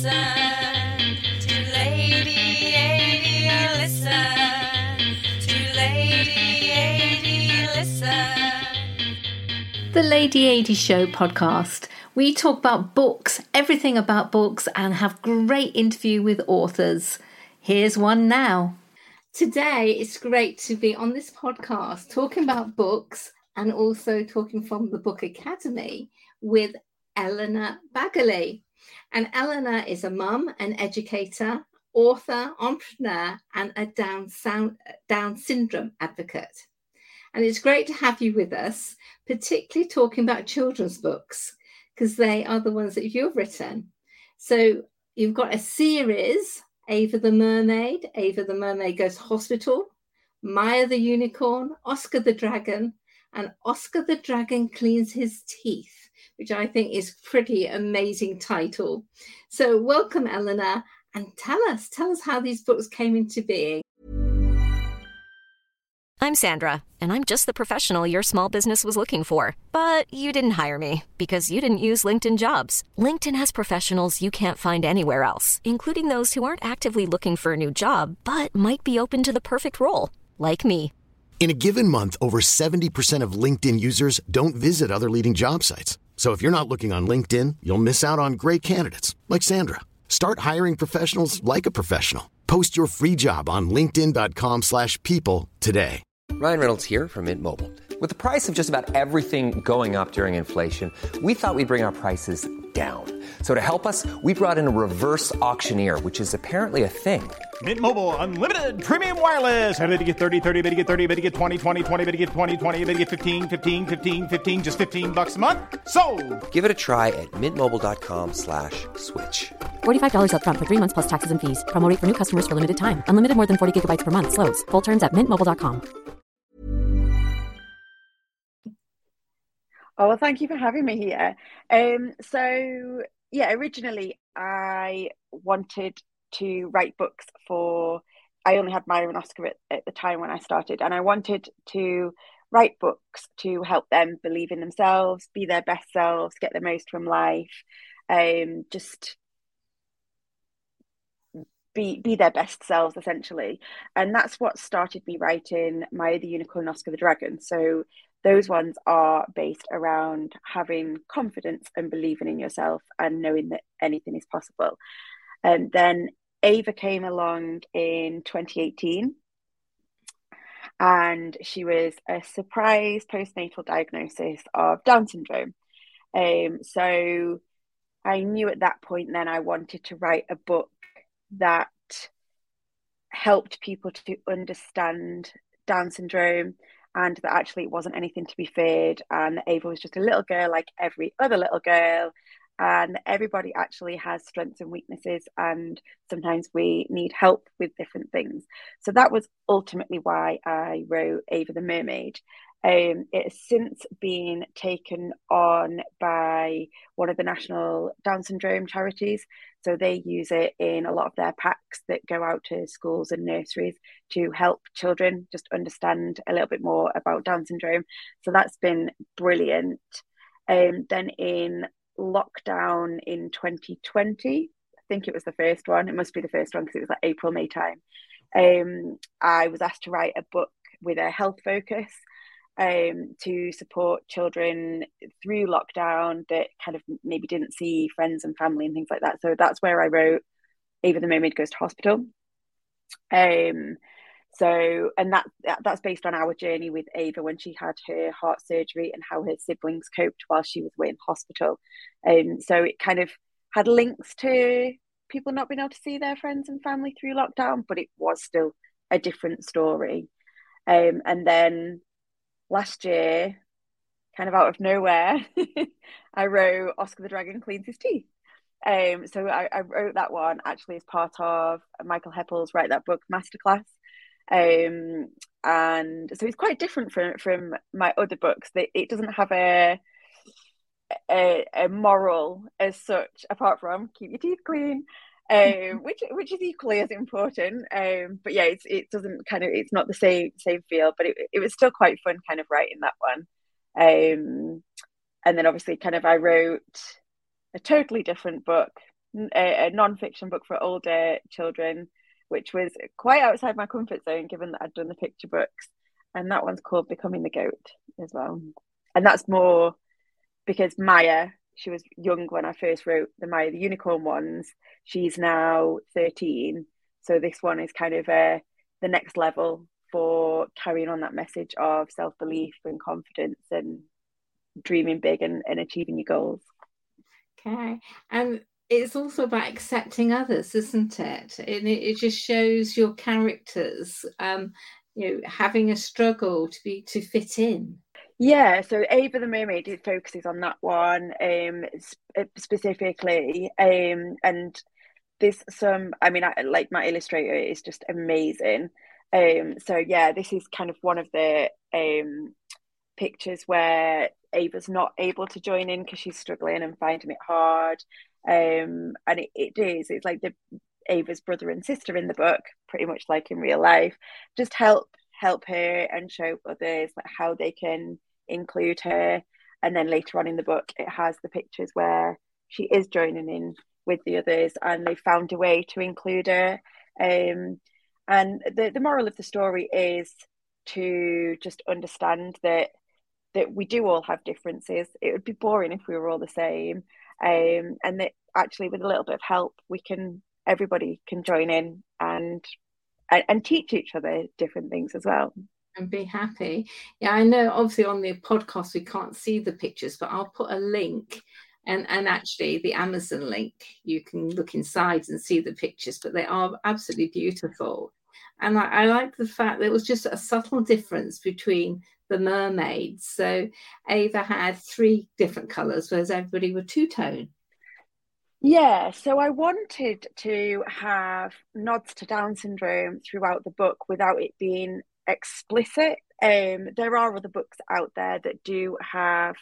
listen to Lady AD, listen to Lady AD, listen. The Lady AD Show podcast. We talk about books, everything about books, and have great interview with authors. Here's one now. Today, it's great to be on this podcast talking about books and also talking from the Book Academy with Eleanor Baggerly. And Eleanor is a mum, an educator, author, entrepreneur, and a Down syndrome advocate. And it's great to have you with us, particularly talking about children's books, because they are the ones that you've written. So you've got a series, Ava the Mermaid Goes to Hospital, Maya the Unicorn, Oscar the Dragon, and Oscar the Dragon Cleans His Teeth, which I think is a pretty amazing title. So welcome, Eleanor, and tell us how these books came into being. I'm Sandra, and I'm just the professional your small business was looking for. But you didn't hire me because you didn't use LinkedIn Jobs. LinkedIn has professionals you can't find anywhere else, including those who aren't actively looking for a new job, but might be open to the perfect role, like me. In a given month, over 70% of LinkedIn users don't visit other leading job sites. So if you're not looking on LinkedIn, you'll miss out on great candidates like Sandra. Start hiring professionals like a professional. Post your free job on linkedin.com/people today. Ryan Reynolds here from Mint Mobile. With the price of just about everything going up during inflation, we thought we'd bring our prices down. So to help us, we brought in a reverse auctioneer, which is apparently a thing. Mint Mobile Unlimited Premium Wireless. How to get 30, 30, bit to get 30, bit to get 20, 20, 20, bit to get 20, 20, bit to get 15, 15, 15, 15, just $15 a month? Sold! Give it a try at mintmobile.com/switch. $45 up front for 3 months plus taxes and fees. Promo rate for new customers for limited time. Unlimited more than 40 gigabytes per month. Slows full terms at mintmobile.com. Oh, well, thank you for having me here. Originally I wanted to write books I only had Maya and Oscar at the time when I started, and I wanted to write books to help them believe in themselves, be their best selves, get the most from life, just be their best selves, essentially. And that's what started me writing Maya the Unicorn and Oscar the Dragon. So those ones are based around having confidence and believing in yourself and knowing that anything is possible. And then Ava came along in 2018, and she was a surprise postnatal diagnosis of Down syndrome. So I knew at that point then I wanted to write a book that helped people to understand Down syndrome, and that actually it wasn't anything to be feared, and that Ava was just a little girl like every other little girl, and everybody actually has strengths and weaknesses, and sometimes we need help with different things. So that was ultimately why I wrote Ava the Mermaid. It has since been taken on by one of the national Down syndrome charities. So they use it in a lot of their packs that go out to schools and nurseries to help children just understand a little bit more about Down syndrome. So that's been brilliant. Then in lockdown in 2020, I think it was the first one. It must be the first one because it was like April, May time. I was asked to write a book with a health focus to support children through lockdown that kind of maybe didn't see friends and family and things like that. So that's where I wrote Ava the Mermaid Goes to Hospital. And that's based on our journey with Ava when she had her heart surgery and how her siblings coped while she was away in hospital. So it kind of had links to people not being able to see their friends and family through lockdown, but it was still a different story. And then last year, kind of out of nowhere, I wrote Oscar the Dragon Cleans His Teeth. So I wrote that one actually as part of Michael Heppel's Write That Book Masterclass. And so it's quite different from my other books. It doesn't have a moral as such, apart from keep your teeth clean, which is equally as important. But yeah, it doesn't kind of, it's not the same feel, but it was still quite fun kind of writing that one. And then obviously kind of I wrote a totally different book a non-fiction book for older children, which was quite outside my comfort zone given that I'd done the picture books. And that one's called Becoming the Goat as well. And that's more because Maya, she was young when I first wrote the Maya the Unicorn ones. She's now 13. So this one is kind of the next level for carrying on that message of self-belief and confidence and dreaming big and achieving your goals. Okay. And it's also about accepting others, isn't it? And it just shows your characters, having a struggle to fit in. Yeah, so Ava the Mermaid, it focuses on that one specifically, and there's some. I mean, like my illustrator is just amazing. So yeah, this is kind of one of the pictures where Ava's not able to join in because she's struggling and finding it hard. And it's like the Ava's brother and sister in the book, pretty much like in real life, just help her and show others like how they can include her. And then later on in the book, it has the pictures where she is joining in with the others and they found a way to include her. And the moral of the story is to just understand that we do all have differences. It would be boring if we were all the same. And that actually with a little bit of help, everybody can join in and teach each other different things as well. And be happy. Yeah, I know obviously on the podcast we can't see the pictures, but I'll put a link and actually the Amazon link. You can look inside and see the pictures, but they are absolutely beautiful. And I like the fact that it was just a subtle difference between the mermaids. So Ava had 3 different colours, whereas everybody were 2-tone. Yeah, so I wanted to have nods to Down syndrome throughout the book without it being explicit. There are other books out there that do have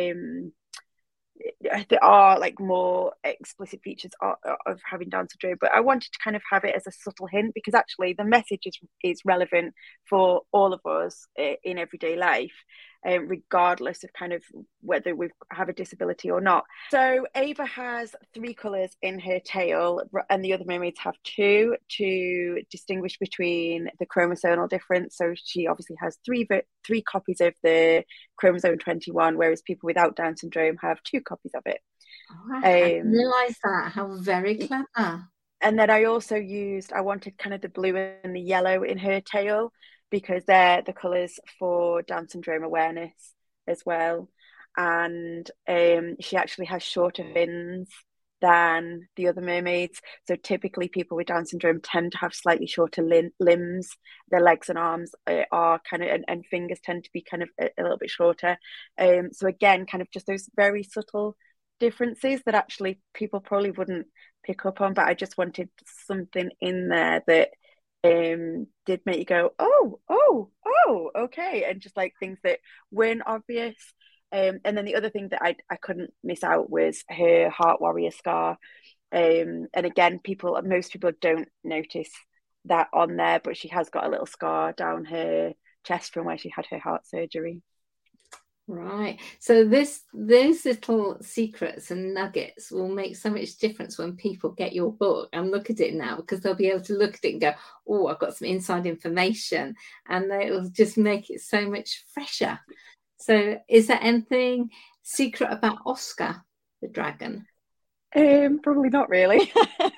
there are like more explicit features of having Down syndrome, but I wanted to kind of have it as a subtle hint because actually the message is relevant for all of us in everyday life, regardless of kind of whether we have a disability or not. So Ava has 3 colours in her tail and the other mermaids have 2 to distinguish between the chromosomal difference. So she obviously has 3 copies of the chromosome 21, whereas people without Down syndrome have 2 copies of it. Oh, I didn't realise that. How very clever. And then I wanted kind of the blue and the yellow in her tail because they're the colours for Down syndrome awareness as well. And she actually has shorter fins than the other mermaids. So typically people with Down syndrome tend to have slightly shorter limbs. Their legs and arms are kind of, and fingers tend to be kind of a little bit shorter. So again, kind of just those very subtle differences that actually people probably wouldn't pick up on, but I just wanted something in there that did make you go, oh, okay, and just like things that weren't obvious. And then the other thing that I couldn't miss out was her heart warrior scar. And again, most people don't notice that on there, but she has got a little scar down her chest from where she had her heart surgery. Right. So these little secrets and nuggets will make so much difference when people get your book and look at it now, because they'll be able to look at it and go, oh, I've got some inside information, and it will just make it so much fresher. So is there anything secret about Oscar the dragon? Probably not really.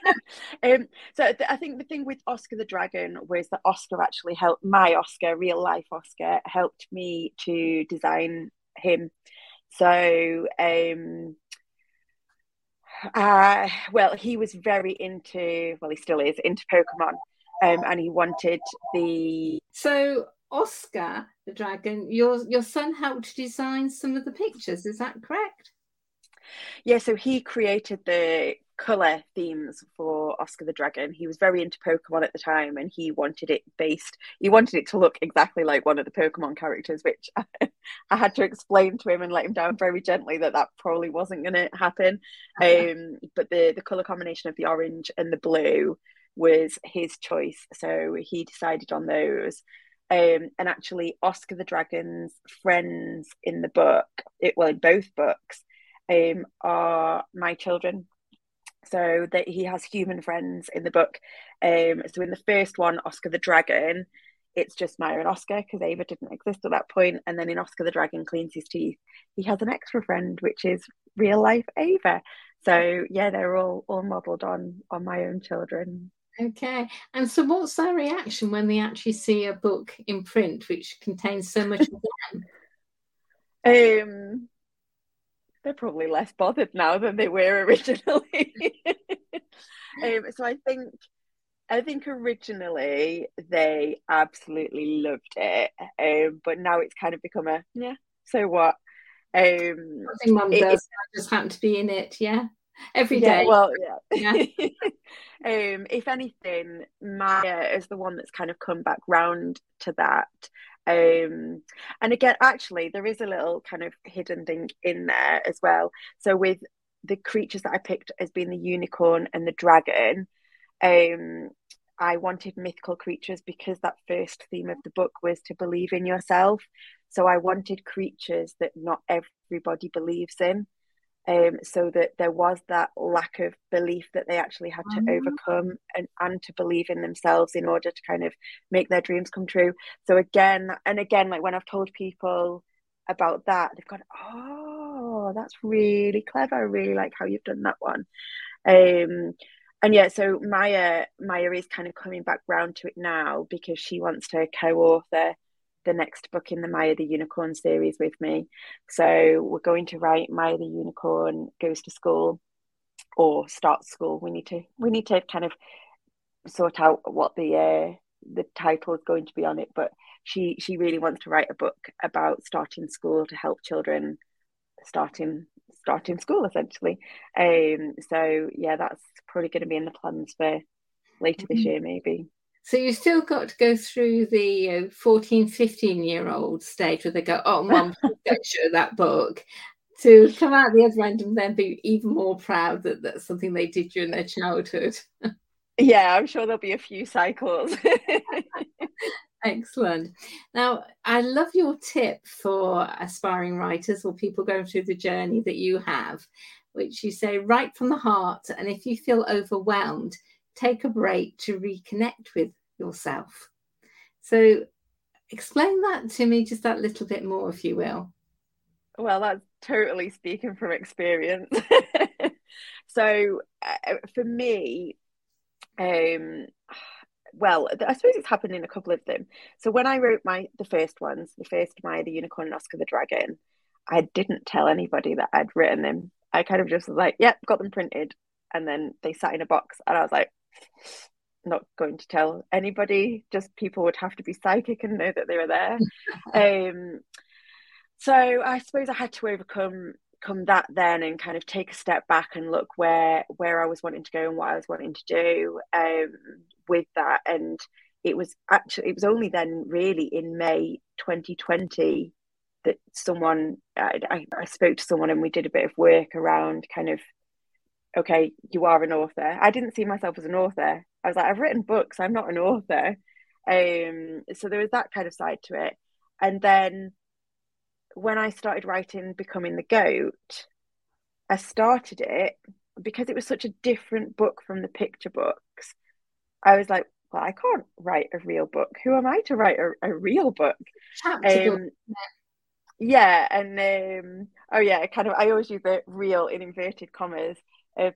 So I think the thing with Oscar the dragon was that Oscar actually helped my Oscar, real life Oscar, helped me to design him. So he was very into, he still is into Pokemon, and he wanted So Oscar the dragon, your son helped design some of the pictures, is that correct? Yeah, so he created the colour themes for Oscar the Dragon. He was very into Pokemon at the time, and he wanted it to look exactly like one of the Pokemon characters, which I had to explain to him and let him down very gently that probably wasn't going to happen. But the colour combination of the orange and the blue was his choice, so he decided on those. And actually, Oscar the Dragon's friends in the book, in both books, are my children. So that he has human friends in the book. So in the first one, Oscar the Dragon, it's just Maya and Oscar because Ava didn't exist at that point. And then in Oscar the Dragon Cleans His Teeth, he has an extra friend, which is real life Ava. So yeah, they're all modelled on my own children. Okay. And so what's their reaction when they actually see a book in print which contains so much of them? They're probably less bothered now than they were originally. So I think originally they absolutely loved it, but now it's kind of become a so what. I think Mum does. I just happen to be in it, every day. Well, yeah. If anything, Maya is the one that's kind of come back round to that. And again, actually, there is a little kind of hidden thing in there as well. So with the creatures that I picked as being the unicorn and the dragon, I wanted mythical creatures because that first theme of the book was to believe in yourself. So I wanted creatures that not everybody believes in. So that there was that lack of belief that they actually had to overcome and to believe in themselves in order to kind of make their dreams come true. So again, like when I've told people about that, they've gone, oh, that's really clever. I really like how you've done that one. And yeah, so Maya is kind of coming back round to it now because she wants to co-author the next book in the Maya the Unicorn series with me. So we're going to write Maya the Unicorn Goes to School or Starts School. We need to kind of sort out what the title is going to be on it, but she really wants to write a book about starting school to help children starting school essentially. So yeah, that's probably going to be in the plans for later this year maybe. So you still got to go through the 14, 15-year-old stage where they go, oh, Mum, don't show that book, to come out the other end and then be even more proud that that's something they did during their childhood. Yeah, I'm sure there'll be a few cycles. Excellent. Now, I love your tip for aspiring writers or people going through the journey that you have, which you say, write from the heart. And if you feel overwhelmed, take a break to reconnect with yourself. So explain that to me just that little bit more, if you will. Well, that's totally speaking from experience. So for me, well, I suppose it's happened in a couple of them. So when I wrote the first Maya the Unicorn and Oscar the Dragon, I didn't tell anybody that I'd written them. I kind of just was like, yep, got them printed. And then they sat in a box and I was like, not going to tell anybody, just people would have to be psychic and know that they were there. So I suppose I had to overcome that then and kind of take a step back and look where I was wanting to go and what I was wanting to do with that. And it was only then really in May 2020 that I spoke to someone and we did a bit of work around kind of, okay, you are an author. I didn't see myself as an author. I was like, I've written books, I'm not an author. So there was that kind of side to it. And then when I started writing Becoming the Goat, I started it because it was such a different book from the picture books. I was like, well, I can't write a real book. Who am I to write a real book? Yeah, and I always use the real in inverted commas. If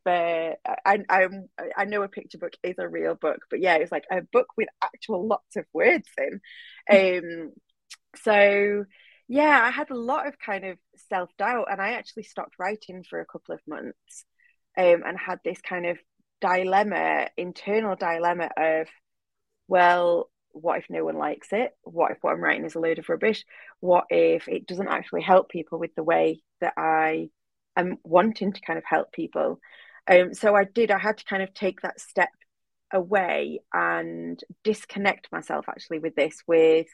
I know a picture book is a real book, but yeah, it's like a book with actual lots of words in. So yeah, I had a lot of kind of self-doubt and I actually stopped writing for a couple of months and had this kind of internal dilemma of, well, what if no one likes it? What if what I'm writing is a load of rubbish? What if it doesn't actually help people with the way that I am wanting to kind of help people? So I had to kind of take that step away and disconnect myself actually with this, with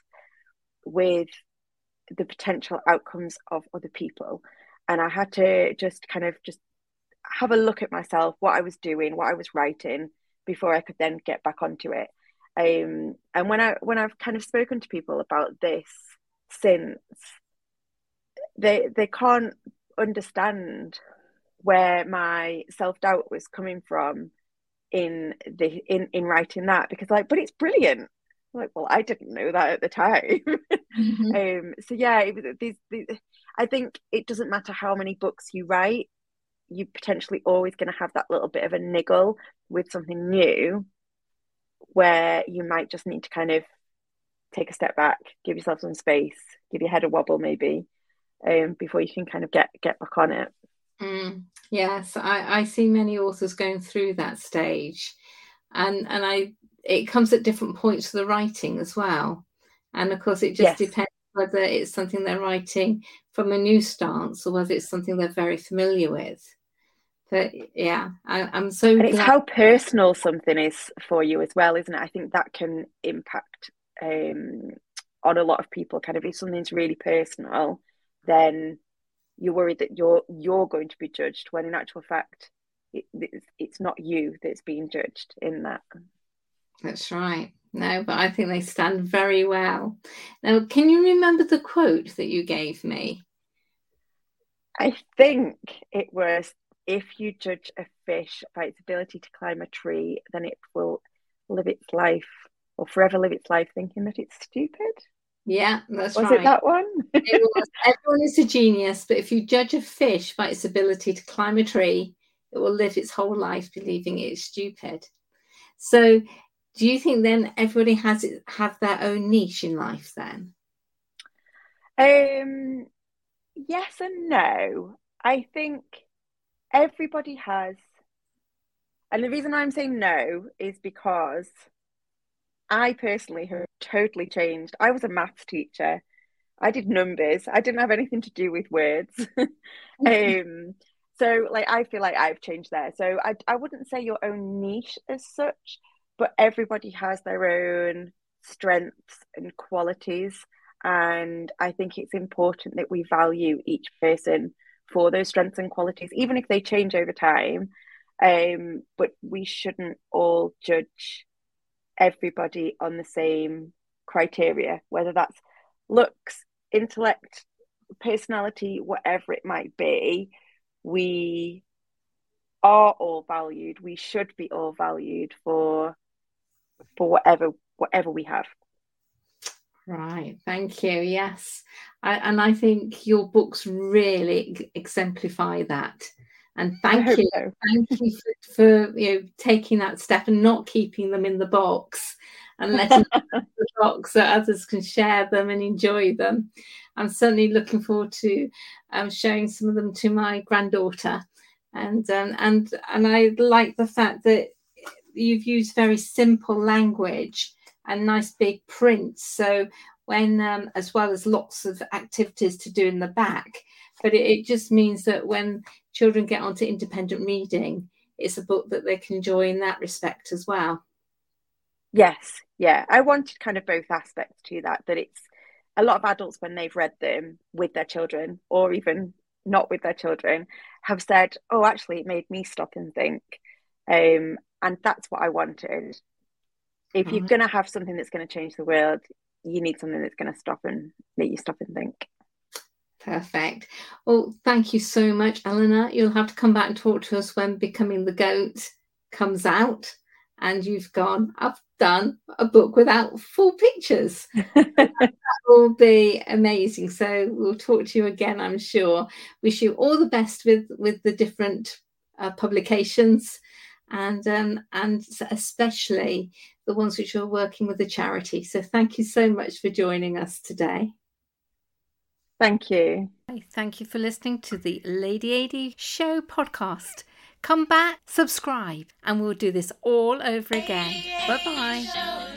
the potential outcomes of other people. And I had to just have a look at myself, what I was doing, what I was writing, before I could then get back onto it. And when I've kind of spoken to people about this since, they can't understand where my self-doubt was coming from in writing that, because but it's brilliant. I'm like, well, I didn't know that at the time. So yeah, it was I think it doesn't matter how many books you write, you potentially always going to have that little bit of a niggle with something new, where you might just need to kind of take a step back, give yourself some space, give your head a wobble maybe, before you can kind of get back on it. Yes, I see many authors going through that stage, and it comes at different points of the writing as well. And of course, it just depends whether it's something they're writing from a new stance or whether it's something they're very familiar with. But yeah, I'm so glad. It's how personal something is for you as well, isn't it? I think that can impact on a lot of people. Kind of, if something's really personal, then you're worried that you're going to be judged, when in actual fact it's not you that's being judged in that. That's right. No, but I think they stand very well. Now, can you remember the quote that you gave me? I think it was, if you judge a fish by its ability to climb a tree, then it will live its life, or forever live its life, thinking that it's stupid. Yeah, that's right. Was it that one? It was. Everyone is a genius, but if you judge a fish by its ability to climb a tree, it will live its whole life believing it is stupid. So do you think then everybody have their own niche in life then? Yes and no. I think everybody has. And the reason I'm saying no is because I personally have totally changed. I was a maths teacher. I did numbers. I didn't have anything to do with words. So I feel like I've changed there. So I wouldn't say your own niche as such, but everybody has their own strengths and qualities. And I think it's important that we value each person for those strengths and qualities, even if they change over time. But we shouldn't all judge everybody on the same criteria, whether that's looks, intellect, personality, whatever it might be. We are all valued. We should be all valued for whatever we have. Right, thank you. Yes, and I think your books really exemplify that. And thank you for taking that step and not keeping them in the box and letting them in the box so others can share them and enjoy them. I'm certainly looking forward to showing some of them to my granddaughter, and I like the fact that you've used very simple language and nice big prints. So when as well as lots of activities to do in the back. But it just means that when children get onto independent reading, it's a book that they can enjoy in that respect as well. Yes, yeah. I wanted kind of both aspects to that it's a lot of adults, when they've read them with their children or even not with their children, have said, oh, actually, it made me stop and think. And that's what I wanted. If you're going to have something that's going to change the world, you need something that's going to stop and make you stop and think. Perfect. Well, thank you so much, Eleanor. You'll have to come back and talk to us when Becoming the Goat comes out and you've gone, I've done a book without full pictures. That will be amazing. So we'll talk to you again, I'm sure. Wish you all the best with the different publications and especially the ones which are working with the charity. So thank you so much for joining us today. Thank you. Thank you for listening to the Lady AD Show podcast. Come back, subscribe, and we'll do this all over again. Bye-bye.